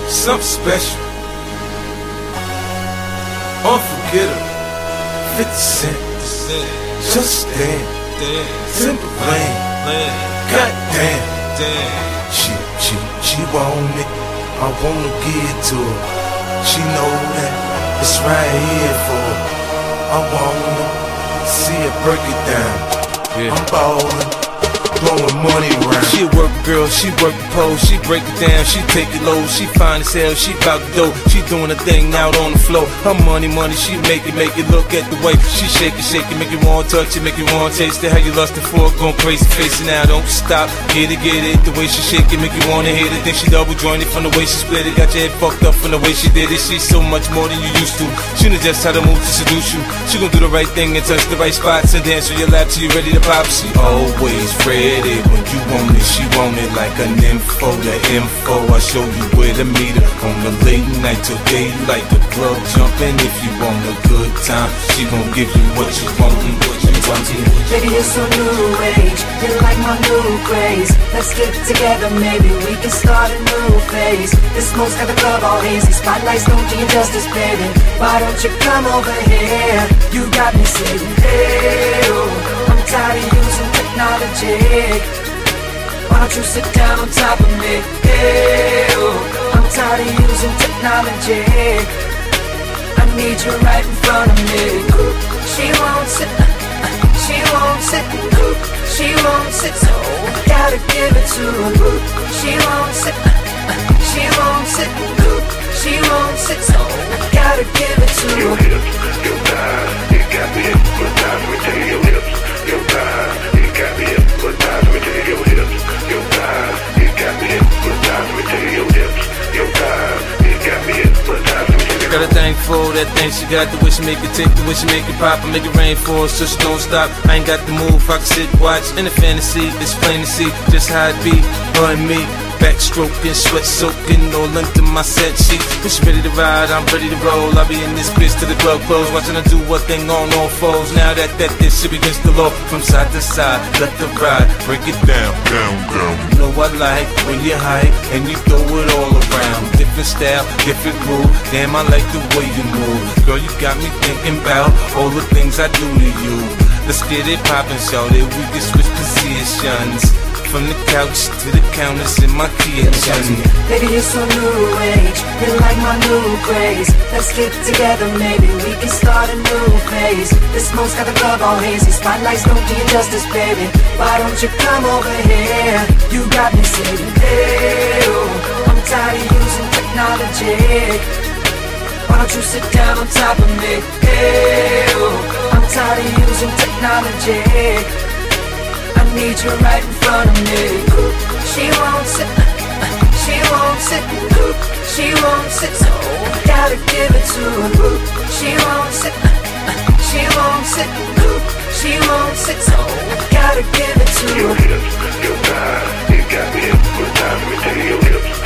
something special, unforgettable. 50 Cent, just stand, Timberland, goddamn. She want it, I wanna give it to her. She know that it's right here for her. I wanna see her break it down. I'm ballin', blowing money around. She a work girl, she work the pole, she break it down, she take it low, she fine as hell, she bout the dough, she doing her thing out on the floor. Her money, she make it, look at the way she shake it, make you want touch it, make you want taste it. How you lustin' for it, going crazy, face it now, don't stop, get it, the way she shake it, make you wanna hit it. Then she double jointed from the way she split it, got your head fucked up from the way she did it. She's so much more than you used to, she knows just how to move to seduce you. She gon' do the right thing and touch the right spots and dance on your lap till you ready to pop. She always ready when you want it, she want it like an info, the info. I show you where to meet her on the late night till day, like the club jumping. If you want a good time, she gon' give you what you want and what you want. Baby, you're so new age, you're like my new craze. Let's get together, maybe we can start a new phase. This smoke's got the club all hazy, spotlights don't do you justice, baby. Why don't you come over here? You got me saying, hey, oh, I'm tired of using technology. Why don't you sit down on top of me? Hey, oh, I'm tired of using technology. I need you right in front of me. She won't sit, she won't sit, she won't sit, so I gotta give it to her. She won't sit, she won't sit, she won't sit, so I gotta give it to her. Your hips, your thighs, you got me hypnotized. Let me tell you your hips, your thighs, you got me hypnotized. Let me tell you your hips, your thighs, you got me hypnotized. Let me tell you your hips, your thighs, you got me hypnotized. Got a thing for that thing she got, the way she make it tick, the way she make it pop, and make it rain for us, so she don't stop. I ain't got the move, I can sit, watch, in the fantasy, it's plain to see just how it be, her and me. Backstroking, sweat soaking, all under my set sheet. When she ready to ride, I'm ready to roll. I'll be in this bitch till the club close, watching her do one thing on all fours. Now that this shit against the law, from side to side, let the ride, break it down, down, down. You know I like when you hype and you throw it all around. Different style, different groove. Damn, I like the way you move. Girl, you got me thinking about all the things I do to you. Let's get it poppin', shawty. We can switch positions. From the couch to the counters in my kitchen. Baby, you're so new age, you're like my new craze. Let's get together, maybe we can start a new phase. This smoke's got the club all hazy, spotlights don't do you justice, baby. Why don't you come over here? You got me saying, hey, oh, I'm tired of using technology. Why don't you sit down on top of me? Hey, oh, I'm tired of using technology. I need you right in front of me. She won't sit, she won't sit, she won't sit, so I gotta give it to her. She won't sit, she won't sit, she won't sit, so I gotta give it to her. Your hips, your thighs, you got me hypnotized. Let me tell you your hips.